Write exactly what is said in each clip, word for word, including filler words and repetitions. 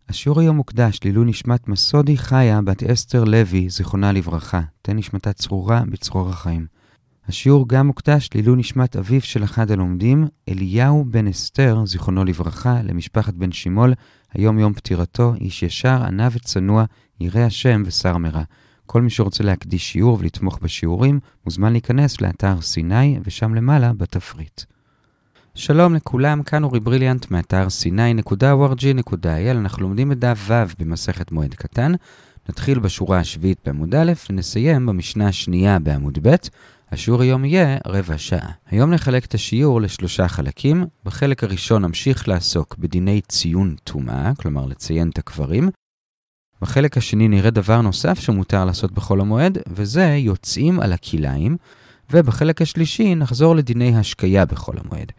השיעור היום מוקדש לעילוי נשמת מסודי חיה בת אסתר לוי, זיכרונה לברכה, תן נשמתה צרורה בצרור החיים. השיעור גם מוקדש לעילוי נשמת אביו של אחד הלומדים, אליהו בן אסתר, זיכרונו לברכה, למשפחת בן שימול, היום יום פטירתו, איש ישר, ענה וצנוע, ירא השם ושר מרע. כל מי שרוצה להקדיש שיעור ולתמוך בשיעורים, מוזמן להיכנס לאתר סיני, ושם למעלה בתפריט. שלום לכולם, כאן אורי בריליאנט מאתר סיני נקודה או אר ג'י נקודה איי אל. אנחנו לומדים את דף ו' במסכת מועד קטן. נתחיל בשורה השביעית בעמוד א' ונסיים במשנה השנייה בעמוד ב'. השיעור היום יהיה רבע שעה. היום נחלק את השיעור לשלושה חלקים. בחלק הראשון נמשיך לעסוק בדיני ציון טומאה, כלומר לציין את הקברים. בחלק השני נראה דבר נוסף שמותר לעשות בחול המועד, וזה יוצאים על הכיליים. ובחלק השלישי נחזור לדיני השקיה בחול המועד.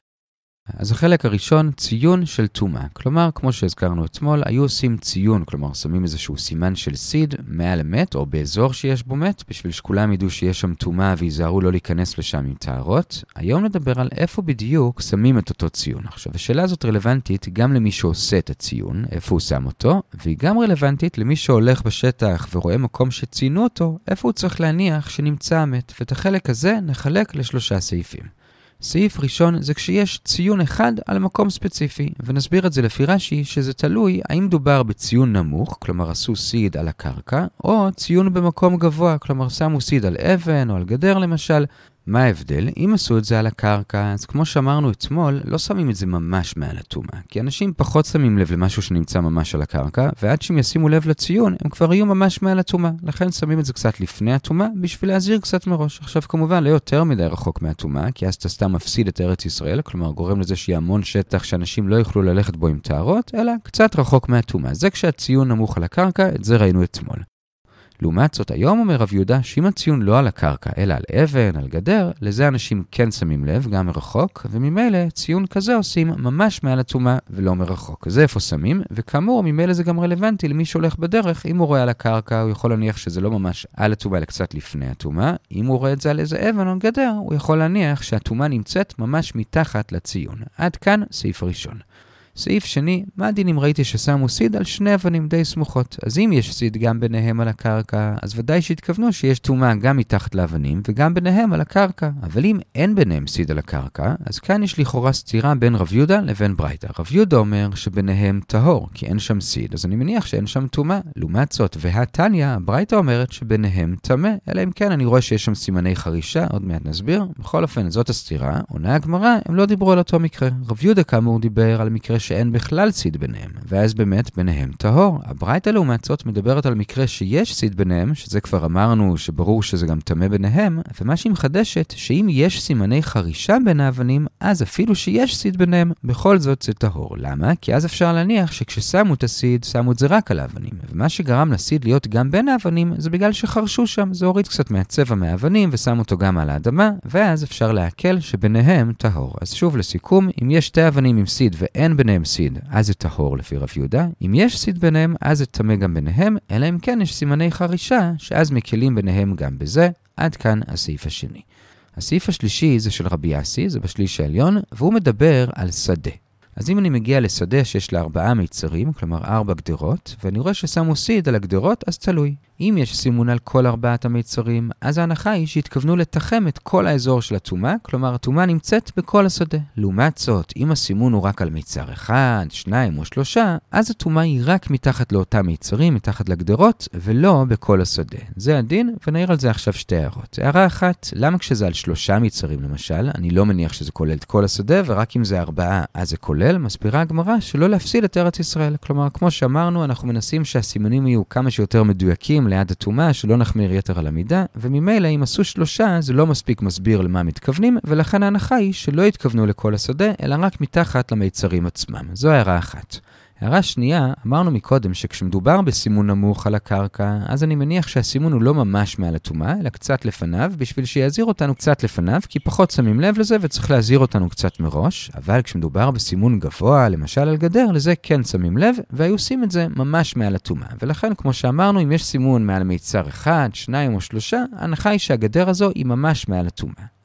אז החלק הראשון, ציון של טומאה. כלומר, כמו שהזכרנו אתמול, היו עושים ציון, כלומר, שמים איזשהו סימן של סיד מעל המת, או באזור שיש בו מת, בשביל שכולם ידעו שיש שם טומאה ויזהרו לא להיכנס לשם עם טהרות. היום נדבר על איפה בדיוק שמים את אותו ציון. עכשיו, השאלה הזאת רלוונטית גם למי שעושה את הציון, איפה הוא שם אותו, והיא גם רלוונטית למי שהולך בשטח ורואה מקום שציינו אותו, איפה הוא צריך להניח שנמצא המת. ואת החלק הזה נחלק לשלושה סעיפים. סעיף ראשון זה כשיש ציון אחד על מקום ספציפי, ונסביר את זה לפי רש"י שזה תלוי האם דובר בציון נמוך, כלומר עשו סיד על הקרקע, או ציון במקום גבוה, כלומר שמו סיד על אבן או על גדר למשל. מה ההבדל? אם עשו את זה על הקרקע, אז כמו שאמרנו אתמול, לא שמים את זה ממש מעל הטומאה, כי אנשים פחות שמים לב למשהו שנמצא ממש על הקרקע, ועד שהם ישימו לב לציון, הם כבר יהיו ממש מעל הטומאה. לכן שמים את זה קצת לפני הטומאה, בשביל להזהיר קצת מראש. עכשיו כמובן לא יותר מדי רחוק מהטומאה, כי אז אתה סתם מפסיד את ארץ ישראל, כלומר גורם לזה שיהיה המון שטח שאנשים לא יוכלו ללכת בו עם טהרות, אלא קצת רחוק מהטומאה. זה כשהציון נמוך על הקרקע, את זה ראינו אתמול. לעומת זאת, היום אומר רב יהודה שאם הציון לא על הקרקע, אלא על אבן, על גדר, לזה אנשים כן שמים לב, גם מרחוק, וממילא ציון כזה עושים ממש מעל הטומאה ולא מרחוק. זה איפה שמים, וכאמור, ממילא זה גם רלוונטי למי שהולך בדרך. אם הוא רואה על הקרקע, הוא יכול להניח שזה לא ממש על הטומאה, אלא קצת לפני הטומאה. אם הוא רואה את זה על איזה אבן או גדר, הוא יכול להניח שהטומאה נמצאת ממש מתחת לציון. עד כאן סעיף ראשון. סעיף שני, מה הדין אם ראיתי ששמו סיד על שני אבנים די סמוכות? אז אם יש סיד גם ביניהם על הקרקע, אז ודאי שהתכוונו שיש טומאה גם מתחת לאבנים וגם ביניהם על הקרקע. אבל אם אין ביניהם סיד על הקרקע, אז כאן יש לכאורה סתירה בין רב יהודה לבין ברייתא. רב יהודה אומר שביניהם טהור, כי אין שם סיד, אז אני מניח שאין שם טומאה. לעומת זאת, והתניא, ברייתא אומרת שביניהם טמא, אלא אם כן אני רואה שיש שם סימני חרישה, עוד מעט נסביר. בכל אופן, זאת הסתירה. עונה הגמרא, הם לא דיברו על אותו מקרה. רב יהודה כאמור דיבר על מקרה שאין בכלל סיד ביניהם, ואז באמת ביניהם טהור. הברייתא לעומת זאת מדברת על מקרה שיש סיד ביניהם, שזה כבר אמרנו שברור שזה גם טמא ביניהם, ומה שהיא מחדשת, שאם יש סימני חרישה בין האבנים, אז אפילו שיש סיד ביניהם, בכל זאת זה טהור. למה? כי אז אפשר להניח שכששמו את הסיד, שמו את זה רק על האבנים, ומה שגרם לסיד להיות גם בין האבנים, זה בגלל שחרשו שם, זה הוריד קצת מהצבע מהאבנים, ושמו אותו גם על האדמה, ואז אפשר להקל שביניהם טהור. אז שוב לסיכום, אם יש שתי אבנים עם סיד ואין ביניהם סיד, אז זה טהור לפי רב יהודה. אם יש סיד ביניהם, אז זה טמא גם ביניהם, אלא אם כן יש סימני חרישה, שאז מקלים ביניהם גם בזה. עד כאן הסעיף השני. הסעיף השלישי זה של רבי יאסי, זה בשליש העליון, והוא מדבר על שדה. אז אם אני מגיע לשדה שיש לה ארבעה מיצרים, כלומר ארבע גדרות, ואני רואה ששמו סיד על הגדרות, אז תלוי. אם יש סימון על כל ארבעת המיצרים, אז ההנחה היא שהתכוונו לתחם את כל האזור של הטומאה, כלומר הטומאה נמצאת בכל השדה. לעומת זאת, אם הסימון הוא רק על מיצר אחד, שניים או שלושה, אז הטומאה היא רק מתחת לאותם מיצרים, מתחת לגדרות, ולא בכל השדה. זה הדין, ונעיר על זה עכשיו שתי הערות. הערה אחת, למה כשזה על שלושה מיצרים למשל, אני לא מניח שזה כולל את כל השדה, ורק אם זה ארבעה, אז זה כולל, מסבירה הגמרא שלא להפסיד את ארץ ישראל. כלומר, כמו שאמרנו, אנחנו מנסים שהסימנים יהיו כמה שיותר מדויקים ליד הטומאה, שלא נחמיר יתר על המידה, וממילא אם עשו שלושה, זה לא מספיק מסביר למה מתכוונים, ולכן ההנחה היא שלא התכוונו לכל השדה, אלא רק מתחת למיצרים עצמם. זו הערה אחת. הערה שנייה, אמרנו מקודם שכשמדובר בסימון נמוך על הקרקע, אז אני מניח שהסימון הוא לא ממש מעל הטומאה, אלא קצת לפניו, בשביל שיעזיר אותנו קצת לפניו, כי פחות שמים לב לזה וצריך להזהיר אותנו קצת מראש. אבל כשמדובר בסימון גבוה, למשל על גדר, לזה כן שמים לב, והיו עושים את זה ממש מעל הטומאה. ולכן, כמו שאמרנו, אם יש סימון מעל מיצר אחד, שניים או שלושה, ההנחה היא שהגדר הזו היא ממש מעל הטומאה.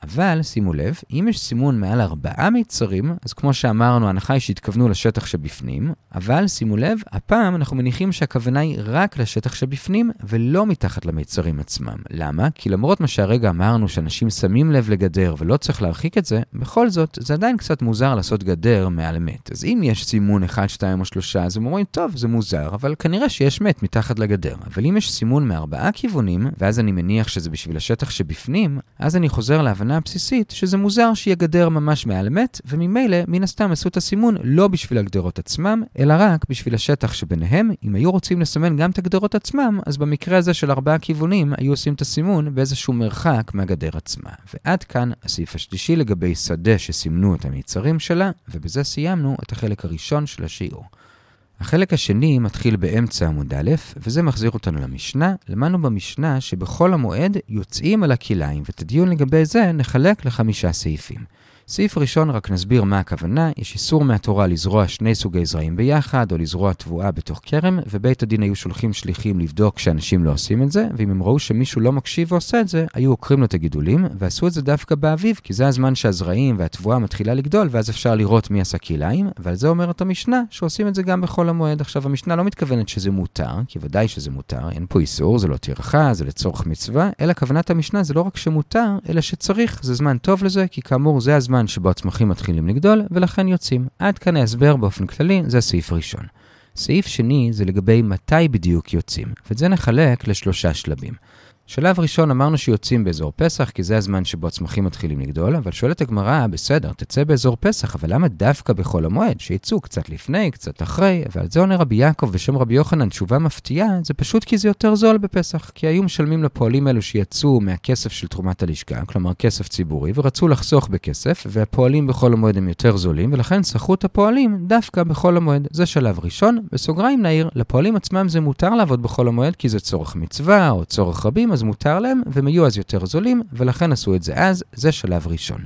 אבל שימו לב, אם יש סימון מעל ארבעה מיצרים, אז כמו שאמרנו, ההנחה היא שהתכוונו לשטח שבפנים, אבל שימו לב, הפעם אנחנו מניחים שהכוונה היא רק לשטח שבפנים, ולא מתחת למיצרים עצמם. למה? כי למרות מה שהרגע אמרנו שאנשים שמים לב לגדר ולא צריך להרחיק את זה, בכל זאת, זה עדיין קצת מוזר לעשות גדר מעל מת. אז אם יש סימון אחד, שתיים או שלושה, אז הם אומרים, טוב, זה מוזר, אבל כנראה שיש מת מתחת לגדר. אבל אם יש סימון מארבעה כיוונים, ואז אני מניח שזה בשביל השטח שבפנים, אז אני חוזר להבנה הבסיסית שזה מוזר שיהיה גדר ממש מעל מת, וממילא מן הסתם עשו את הסימון לא בשביל הגדרות עצמם, אלא רק בשביל השטח שביניהם. אם היו רוצים לסמן גם את הגדרות עצמם, אז במקרה הזה של ארבעה כיוונים היו עושים את הסימון באיזשהו מרחק מהגדר עצמה. ועד כאן הסעיף השלישי לגבי שדה שסימנו את המיצרים שלה, ובזה סיימנו את החלק הראשון של השיעור. החלק השני מתחיל באמצע עמוד א', וזה מחזיר אותנו למשנה. למדנו במשנה שבכל המועד יוצאים על הכליים, ואת הדיון לגבי זה נחלק לחמישה סעיפים. סעיף ראשון רק נסביר מה הכוונה. יש איסור מהתורה לזרוע שני סוגי זרעים ביחד, או לזרוע תבואה בתוך כרם, ובית הדין היו שולחים שליחים לבדוק שאנשים לא עושים את זה, ואם הם ראו שמישהו לא מקשיב ועושה את זה, היו עוקרים לו את הגידולים, ועשו את זה דווקא באביב, כי זה הזמן שהזרעים והתבואה מתחילה לגדול, ואז אפשר לראות מי עשה כליים, ועל זה אומרת המשנה שעושים את זה גם בכל המועד. עכשיו, המשנה לא מתכוונת שזה מותר, כי ודאי שזה מותר, אין פה איסור, זה לא טרחה, זה לצורך מצווה, אלא כוונת המשנה זה לא רק שמותר, אלא שצריך, זה זמן טוב לזה, כי כאמור זה הזמן שבו הצמחים מתחילים לגדול, ולכן יוצאים. עד כאן ההסבר באופן כללי, זה הסעיף הראשון. סעיף שני זה לגבי מתי בדיוק יוצאים, ואת זה נחלק לשלושה שלבים. שלב ראשון אמרנו שיוצאים באזור פסח, כי זה הזמן שבו הצמחים מתחילים לגדול, אבל שואלת הגמרא, בסדר, תצא באזור פסח, אבל למה דווקא בחול המועד? שיצאו קצת לפני, קצת אחרי, ועל זה עונה רבי יעקב ושם רבי יוחנן תשובה מפתיעה, זה פשוט כי זה יותר זול בפסח, כי היו משלמים לפועלים אלו שיצאו מהכסף של תרומת הלשכה, כלומר כסף ציבורי, ורצו לחסוך בכסף, והפועלים בחול המועד הם יותר זולים, ולכן שכרו את הפועלים דווקא בחול המועד. זה שלב ראשון. בסוגריים נעיר, לפועלים עצמם זה מותר לעבוד בחול המועד, כי זה צורך מצווה או צורך רבים, אז מותר להם, והם היו אז יותר זולים, ולכן עשו את זה אז. זה שלב ראשון.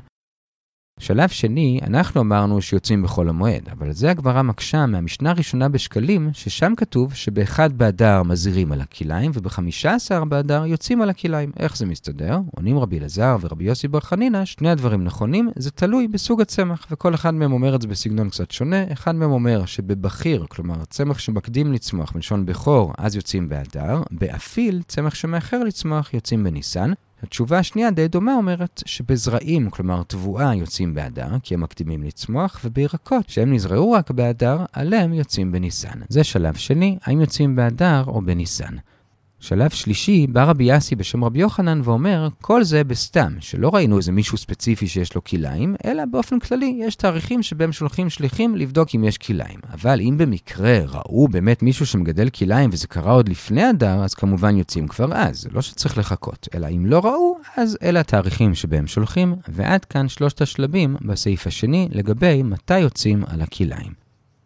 שלב שני, אנחנו אמרנו שיוצאים בחול המועד, אבל זה הגמרא מקשה מהמשנה הראשונה בשקלים, ששם כתוב שבאחד באדר מזהירים על הכליים, ובחמישה עשר באדר יוצאים על הכליים. איך זה מסתדר? עונים רבי אלעזר ורבי יוסי בר חנינא, שני הדברים נכונים, זה תלוי בסוג הצמח, וכל אחד מהם אומר את זה בסגנון קצת שונה. אחד מהם אומר שבבחיר, כלומר צמח שמקדים לצמוח, בלשון בכור, אז יוצאים באדר, באפיל, צמח שמאחר לצמוח, יוצאים בניסן. התשובה השנייה די דומה אומרת שבזרעים, כלומר תבואה, יוצאים באדר, כי הם מקדימים לצמוח, ובירקות, שהם נזרעו רק באדר, עליהם יוצאים בניסן. זה שלב שני, האם יוצאים באדר או בניסן. שלב שלישי, בא רבי יאסי בשם רבי יוחנן ואומר, כל זה בסתם, שלא ראינו איזה מישהו ספציפי שיש לו כליים, אלא באופן כללי יש תאריכים שבהם שולחים שליחים לבדוק אם יש כליים. אבל אם במקרה ראו באמת מישהו שמגדל כליים וזה קרה עוד לפני אדר, אז כמובן יוצאים כבר אז, לא שצריך לחכות. אלא אם לא ראו, אז אלה התאריכים שבהם שולחים, ועד כאן שלושת השלבים בסעיף השני לגבי מתי יוצאים על הכליים.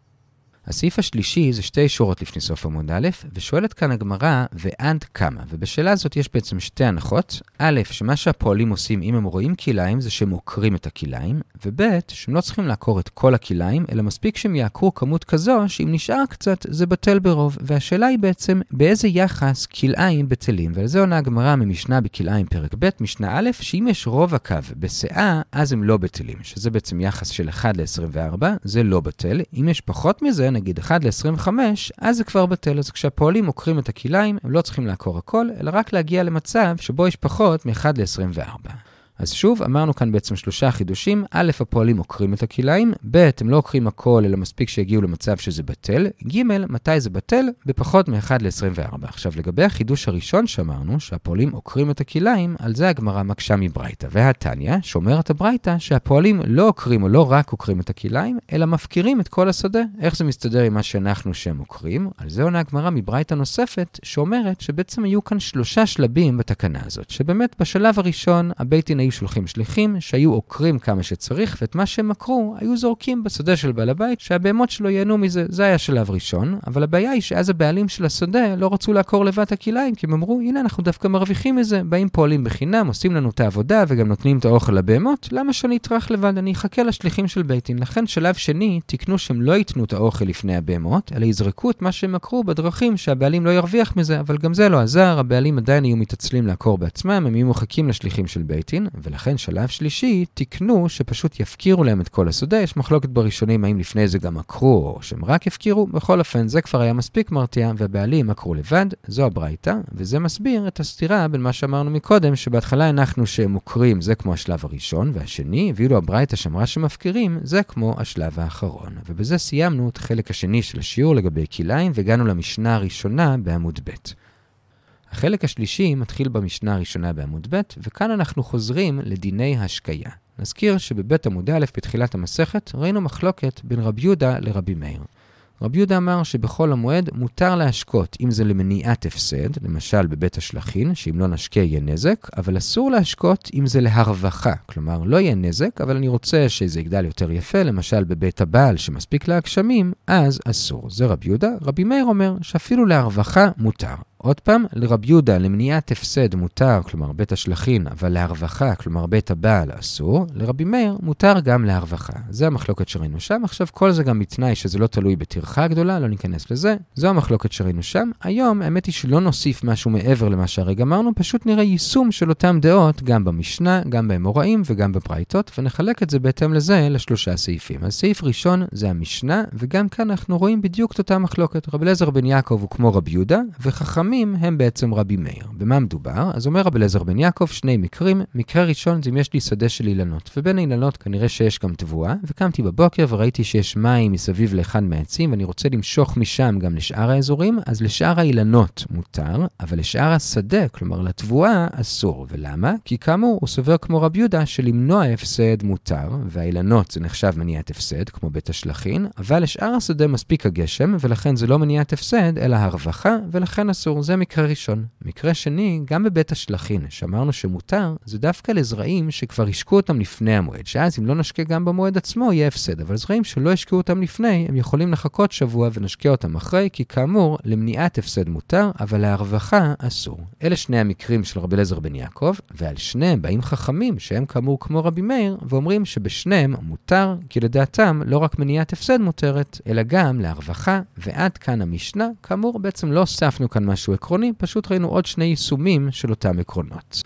הסעיף השלישי זה שתי שורות לפני סוף עמוד א', ושואלת כאן הגמרא ועד כמה, ובשאלה הזאת יש בעצם שתי הנחות. א', שמה שהפועלים עושים אם הם רואים כליים זה שהם עוקרים את הכליים, וב', שהם לא צריכים לעקור את כל הכליים, אלא מספיק שהם יעקרו כמות כזו שאם נשאר קצת זה בטל ברוב, והשאלה היא בעצם באיזה יחס כליים בטלים, ועל זה עונה הגמרא ממשנה בכליים פרק ב', משנה א', שאם יש רוב הקו בסאה, אז הם לא בטלים, שזה בעצם יחס של אחד לעשרים וארבע, זה לא בטל. אם יש פחות מזה, נגיד אחד לעשרים וחמש, אז זה כבר בטל. אז כשהפועלים עוקרים את הכליים, הם לא צריכים לעקור הכל, אלא רק להגיע למצב שבו יש פחות מ-אחד לעשרים וארבע. אז שוב, אמרנו כאן בעצם שלושה חידושים. א', הפועלים עוקרים את הכליים, ב', הם לא עוקרים הכל, אלא מספיק שהגיעו למצב שזה בטל, ג', מתי זה בטל? בפחות מ-אחד לעשרים וארבע. עכשיו, לגבי החידוש הראשון שאמרנו, שהפועלים עוקרים את הכליים, על זה הגמרא מקשה מברייתא. והתניא, שאומרת הברייתא, שהפועלים לא עוקרים או לא רק עוקרים את הכליים, אלא מפקירים את כל השדה. איך זה מסתדר עם מה שאנחנו שהם עוקרים? על זה עונה הגמרא מברייתא נוספת, שאומרת שבעצם היו כאן שלושה שלבים בתקנה הזאת, שבאמת בשלב הראשון, הבית דין היו שולחים שליחים שהיו עוקרים כמה שצריך, ואת מה שהם עקרו היו זורקים בשדה של בעל הבית, שהבהמות שלו ייהנו מזה. זה היה שלב ראשון, אבל הבעיה היא שאז הבעלים של השדה לא רצו לעקור לבד הכליים, כי הם אמרו, הנה אנחנו דווקא מרוויחים מזה, באים פועלים בחינם, עושים לנו את העבודה וגם נותנים את האוכל לבהמות, למה שאני אטרח לבד? אני אחכה לשליחים של בית דין. לכן שלב שני, תקנו שהם לא ייתנו את האוכל לפני הבהמות, אלא יזרקו את מה שהם עקרו בדרכים שהבעלים לא ירוויח מזה, אבל גם זה לא עזר, הבעלים עדיין היו מתעצלים לעקור בעצמם, הם היו מחכים לשליחים של בית דין. ולכן שלב שלישי תקנו שפשוט יפקירו להם את כל השדה. יש מחלוקת בראשונים האם לפני זה גם עקרו או שהם רק יפקירו. בכל אופן זה כבר היה מספיק מרתיע והבעלים עקרו לבד. זו הברייתא, וזה מסביר את הסתירה בין מה שאמרנו מקודם, שבהתחלה הנחנו שהם מוקרים, זה כמו השלב הראשון והשני, ואילו הברייתא שאמרה שמפקירים, זה כמו השלב האחרון. ובזה סיימנו את החלק השני של השיעור לגבי כליים, והגענו למשנה הראשונה בעמוד ב'. החלק השלישי מתחיל במשנה הראשונה בעמוד ב', וכאן אנחנו חוזרים לדיני השקיה. נזכיר שבבית עמוד א' בתחילת המסכת ראינו מחלוקת בין רבי יהודה לרבי מאיר. רבי יהודה אמר שבכל המועד מותר להשקות, אם זה למניעת הפסד, למשל בבית השלחין, שאם לא נשקה יהיה נזק, אבל אסור להשקות אם זה להרווחה. כלומר, לא יהיה נזק, אבל אני רוצה שזה יגדל יותר יפה, למשל בבית הבעל שמספיק להגשמים, אז אסור. זה רבי יהודה. רבי מאיר אומר שאפילו להרווחה מותר. עוד פעם, לרבי יהודה למניעת הפסד מותר, כלומר בית השלחין, אבל להרווחה, כלומר בית הבעל, אסור. לרבי מאיר מותר גם להרווחה. זה המחלוקת שראינו שם. עכשיו כל זה גם בתנאי שזה לא תלוי בטרחה גדולה, לא ניכנס לזה. זו המחלוקת שראינו שם. היום האמת היא שלא נוסיף משהו מעבר למה שהרגע אמרנו, פשוט נראה יישום של אותם דעות, גם במשנה, גם באמוראים וגם בברייתות, ונחלק את זה בהתאם לזה לשלושה סעיפים. אז סעיף ראשון זה המשנה, וגם כאן אנחנו רואים בדיוק את אותה מחלוקת. רבי אליעזר בן יעקב הוא כמו רבי יהודה, וחכמים הם בעצם רבי מאיר. במה מדובר? אז אומר רבי אליעזר בן יעקב שני מקרים. מקרה ראשון זה אם יש לי שדה של אילנות, ובין האילנות כנראה שיש גם תבואה, וקמתי בבוקר וראיתי שיש מים מסביב לאחד מהעצים, ואני רוצה למשוך משם גם לשאר האזורים, אז לשאר האילנות מותר, אבל לשאר השדה, כלומר לתבואה, אסור. ולמה? כי כאמור הוא סובר כמו רבי יהודה שלמנוע הפסד מותר, והאילנות זה נחשב מניעת הפסד, כמו בית השלחין, אבל לשאר השדה מספיק הגשם, ולכן זה לא מניעת הפסד, אלא הרווחה, ולכן אסור. זה מקרה ראשון. מקרה שני, גם בבית השלחין, שאמרנו שמותר, זה דווקא לזרעים שכבר השקו אותם לפני המועד, שאז אם לא נשקה גם במועד עצמו, יהיה הפסד. אבל זרעים שלא השקו אותם לפני, הם יכולים לחכות שבוע ונשקה אותם אחרי, כי כאמור, למניעת הפסד מותר, אבל להרווחה אסור. אלה שני המקרים של רבי אליעזר בן יעקב, ועל שניהם באים חכמים, שהם כאמור כמו רבי מאיר, ואומרים שבשניהם מותר, כי לדעתם לא רק מניעת הפסד מותרת, אלא גם להרווחה, ועד כאן המשנה. כאמור, בעצם לא הוספנו כאן משהו עקרוני, פשוט ראינו עוד שני יישומים של אותם עקרונות.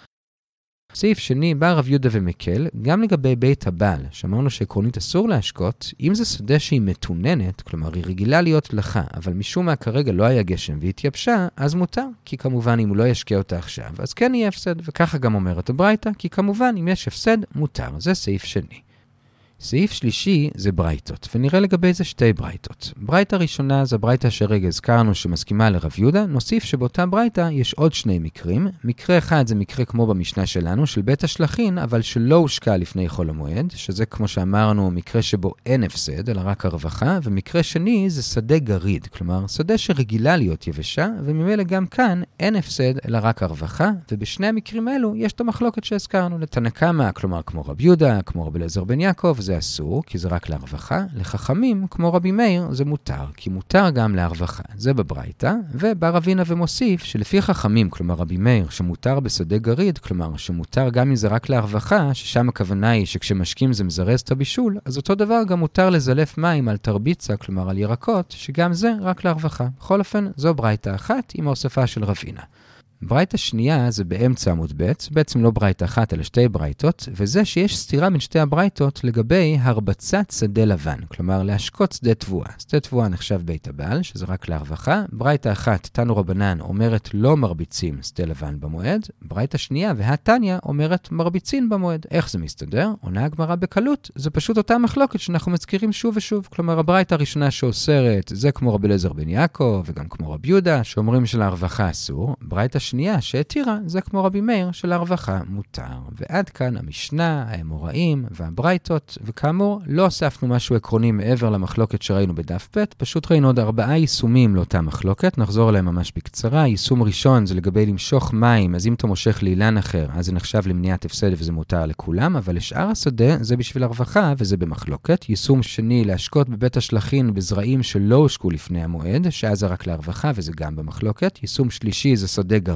סעיף שני, בא רב יהודה ומקל, גם לגבי בית הבעל, שאמרנו שעקרונית אסור להשקות, אם זה שדה שהיא מתוננת, כלומר היא רגילה להיות לחה, אבל משום מה כרגע לא היה גשם והתייבשה, אז מותר, כי כמובן אם הוא לא ישקה אותה עכשיו, אז כן יהיה הפסד, וככה גם אומרת הברייתא, כי כמובן אם יש הפסד, מותר. זה סעיף שני. סעיף שלישי זה ברייתות, ונראה לגבי זה שתי ברייתות. ברייתא ראשונה זה ברייתא שרגע הזכרנו שמסכימה לרב יהודה, נוסיף שבאותה ברייתא יש עוד שני מקרים. מקרה אחד זה מקרה כמו במשנה שלנו, של בית השלחין, אבל שלא הושקע לפני חול המועד, שזה כמו שאמרנו מקרה שבו אין הפסד, אלא רק הרווחה, ומקרה שני זה שדה גריד, כלומר שדה שרגילה להיות יבשה, וממילא גם כאן אין הפסד, אלא רק הרווחה, ובשני המקרים האלו יש את המחלוקת שהזכרנו, לתנא קמא, כלומר כמו רב יהודה, כמו רבי אליעזר בן יעקב, זה אסור, כי זה רק להרווחה. לחכמים, כמו רבי מאיר, זה מותר, כי מותר גם להרווחה. זה בברייתא, ובא רבינה ומוסיף שלפי חכמים, כלומר רבי מאיר, שמותר בשדה גריד, כלומר שמותר גם אם זה רק להרווחה, ששם הכוונה היא שכשמשקים זה מזרז את הבישול, אז אותו דבר גם מותר לזלף מים על תרביצה, כלומר על ירקות, שגם זה רק להרווחה. בכל אופן, זו ברייתא אחת עם ההוספה של רבינה. ברייתא שנייה זה באמצע עמוד ב', בעצם לא ברייתא אחת אלא שתי ברייתות, וזה שיש סתירה בין שתי הברייתות לגבי הרבצת שדה לבן, כלומר להשקות שדה תבואה. שדה תבואה נחשב בית הבעל, שזה רק להרווחה. ברייתא אחת, תנו רבנן, אומרת לא מרביצים שדה לבן במועד. ברייתא שנייה והתניא אומרת מרביצין במועד. איך זה מסתדר? עונה הגמרא בקלות. זה פשוט אותה מחלוקת שאנחנו מזכירים שוב ושוב. כלומר, הברייתא הראשונה שאוסרת, זה כמו רבי אליעזר בן יעקב וגם כמו רבי יהודה, שאומרים שלהרווחה אסור. ברייתא שנייה שהתירה, זה כמו רבי מאיר של הרווחה מותר. ועד כאן המשנה, האמוראים והברייתות, וכאמור לא הוספנו משהו עקרוני מעבר למחלוקת שראינו בדף ב', פשוט ראינו עוד ארבעה יישומים לאותה מחלוקת, נחזור עליהם ממש בקצרה. יישום ראשון זה לגבי למשוך מים, אז אם אתה מושך לאילן אחר, אז זה נחשב למניעת הפסד וזה מותר לכולם, אבל לשאר השדה זה בשביל הרווחה וזה במחלוקת. יישום שני, להשקות בבית השלחין בזרעים שלא הושקו לפני המועד, שאז זה רק להרווחה וזה גם במחלוקת. יישום שלישי זה שדה גריד,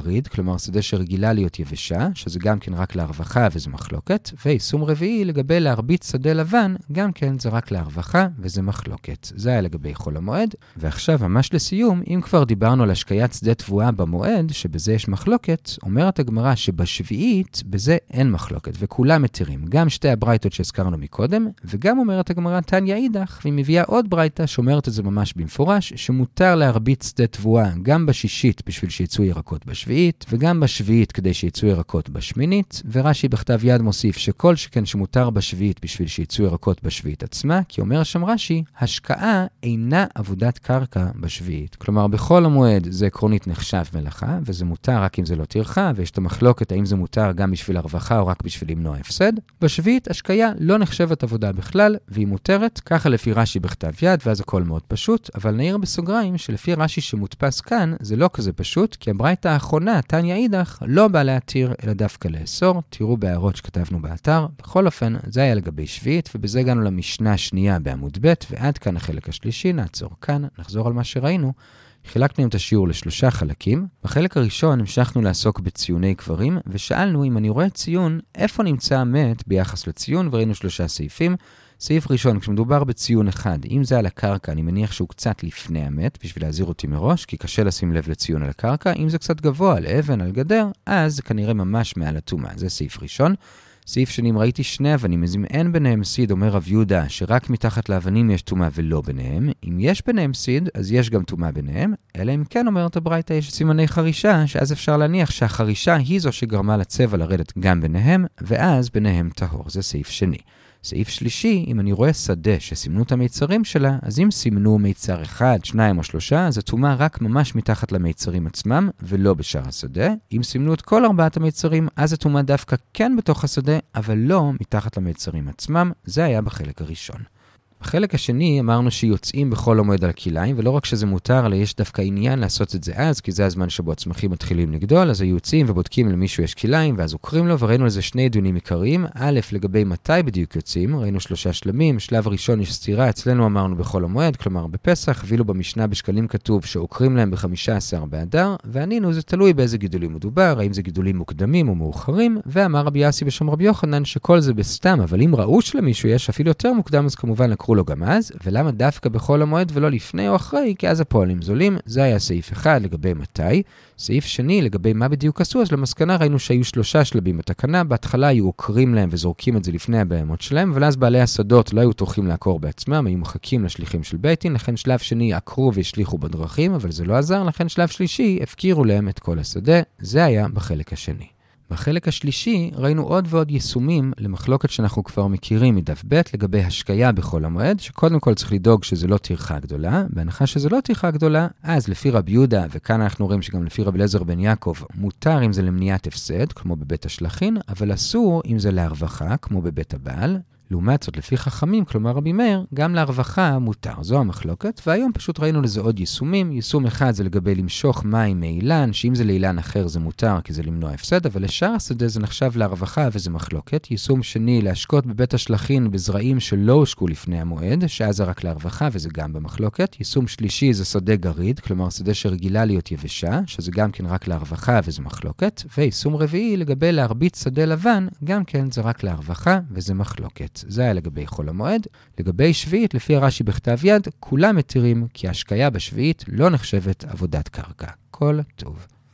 גריד, כלומר שדה שרגילה להיות יבשה, שזה גם כן רק להרווחה וזה מחלוקת, ויישום רביעי לגבי להרביץ שדה לבן, גם כן זה רק להרווחה וזה מחלוקת. זה היה לגבי חול המועד, ועכשיו ממש לסיום, אם כבר דיברנו על השקיית שדה תבואה במועד, שבזה יש מחלוקת, אומרת הגמרא שבשביעית בזה אין מחלוקת, וכולם מתירים, גם שתי הברייתות שהזכרנו מקודם, וגם אומרת הגמרא תניא אידך, והיא מביאה עוד ברייתה שאומרת את זה ממש במפורש, שמותר להרביץ שדה תבואה גם בשישית בשביל שיצאו ירקות בשביעית, וגם בשביעית כדי שיצאו ירקות בשמינית, ורש"י בכתב יד מוסיף שכל שכן שמותר בשביעית בשביל שיצאו ירקות בשביעית עצמה, כי אומר שם רש"י, השקעה אינה עבודת קרקע בשביעית. כלומר, בכל המועד זה עקרונית נחשב מלאכה, וזה מותר רק אם זה לא טרחה, ויש את המחלוקת האם זה מותר גם בשביל הרווחה או רק בשביל למנוע הפסד. בשביעית השקעה לא נחשבת עבודה בכלל, והיא מותרת, ככה לפי רש"י בכתב יד, ואז הכל מאוד פשוט, אבל נעיר בסוגריים שלפי רש"י שמודפס כאן, זה לא כזה פשוט, כי הברייתא האחרונה, תניא אידך, לא בא להתיר, אלא דווקא לאסור. תראו בהערות שכתבנו באתר. בכל אופן, זה היה לגבי שביעית, ובזה הגענו למשנה השנייה בעמוד ב', ועד כאן החלק השלישי, נעצור כאן, נחזור על מה שראינו. חילקנו את השיעור לשלושה חלקים. בחלק הראשון המשכנו לעסוק בציוני קברים, ושאלנו אם אני רואה ציון, איפה נמצא המת ביחס לציון, וראינו שלושה סעיפים. סעיף ראשון, כשמדובר בציון אחד, אם זה על הקרקע, אני מניח שהוא קצת לפני המת, בשביל להזהיר אותי מראש, כי קשה לשים לב לציון על הקרקע. אם זה קצת גבוה, על אבן, על גדר, אז זה כנראה ממש מעל הטומאה. זה סעיף ראשון. סעיף שני, אם ראיתי שני אבנים, אז אם אין ביניהם סיד, אומר רב יהודה, שרק מתחת לאבנים יש טומאה ולא ביניהם. אם יש ביניהם סיד, אז יש גם טומאה ביניהם. אלא אם כן, אומרת הברייתא, יש סימני חרישה, שאז אפשר להניח שהחרישה היא זו שגרמה לצבע לרדת גם ביניהם, ואז ביניהם טהור. זה סעיף שני. סעיף שלישי, אם אני רואה שדה שסימנו את המיצרים שלה, אז אם סימנו מיצר אחד, שניים או שלושה, אז הטומאה רק ממש מתחת למיצרים עצמם, ולא בשאר השדה. אם סימנו את כל ארבעת המיצרים, אז הטומאה דווקא כן בתוך השדה, אבל לא מתחת למיצרים עצמם. זה היה בחלק הראשון. בחלק השני אמרנו שיוצאים בכל המועד על הכיליים, ולא רק שזה מותר, אלא יש דווקא עניין לעשות את זה אז, כי זה הזמן שבו הצמחים מתחילים לגדול, אז היוצאים ובודקים למישהו יש כיליים, ואז עוקרים לו, וראינו לזה שני דיונים עיקריים. א', לגבי מתי בדיוק יוצאים, ראינו שלושה שלמים, שלב ראשון יש סתירה, אצלנו אמרנו בכל המועד, כלומר בפסח, ואילו במשנה בשקלים כתוב שעוקרים להם ב-חמישה עשר באדר, וענינו, זה תלוי באיזה גידולים מדובר, האם זה גידולים מוקדמים או מאוחרים, ואמר רבי יאסי בשם רבי יוחנן שכל זה בסתם, אבל אם ראו שלמישהו יש אפילו יותר מוקדם, אז כמובן לקחו לו גם אז, ולמה דווקא בכל המועד ולא לפני או אחרי, כי אז הפועלים זולים. זה היה סעיף אחד לגבי מתי. סעיף שני לגבי מה בדיוק עשו, אז למסקנה ראינו שהיו שלושה שלבים בתקנה, בהתחלה היו עוקרים להם וזורקים את זה לפני הבהמות שלהם, אבל אז בעלי השדות לא היו טורחים לעקור בעצמם, היו מחכים לשליחים של בית דין, לכן שלב שני עקרו והשליחו בדרכים, אבל זה לא עזר, לכן שלב שלישי הפקירו להם את כל השדה. זה היה בחלק השני. בחלק השלישי ראינו עוד ועוד יישומים למחלוקת שאנחנו כבר מכירים מדף ב' לגבי השקיה בכל המועד, שקודם כל צריך לדאוג שזה לא טרחה גדולה, בהנחה שזה לא טרחה גדולה, אז לפי רב יהודה, וכאן אנחנו רואים שגם לפי רב אליעזר בן יעקב, מותר אם זה למניעת הפסד, כמו בבית השלחין, אבל אסור אם זה להרווחה, כמו בבית הבעל. לעומת זאת, לפי חכמים, כלומר רבי מאיר, גם להרווחה מותר. זו המחלוקת, והיום פשוט ראינו לזה עוד יישומים. יישום אחד זה לגבי למשוך מים מאילן, שאם זה לאילן אחר זה מותר, כי זה למנוע הפסד, אבל לשאר השדה זה נחשב להרווחה וזה מחלוקת. יישום שני, להשקות בבית השלחין בזרעים שלא הושקו לפני המועד, שאז זה רק להרווחה וזה גם במחלוקת. יישום שלישי זה שדה גריד, כלומר שדה שרגילה להיות יבשה, שזה גם כן רק להרווחה וזה מחלוקת. ויישום רביעי לגבי להרביץ שדה לבן, גם כן זה רק להרווחה וזה מחלוקת. זה היה לגבי חול המועד. לגבי שביעית, לפי הרש"י בכתב יד, כולם מתירים כי ההשקיה בשביעית לא נחשבת עבודת קרקע. כל טוב.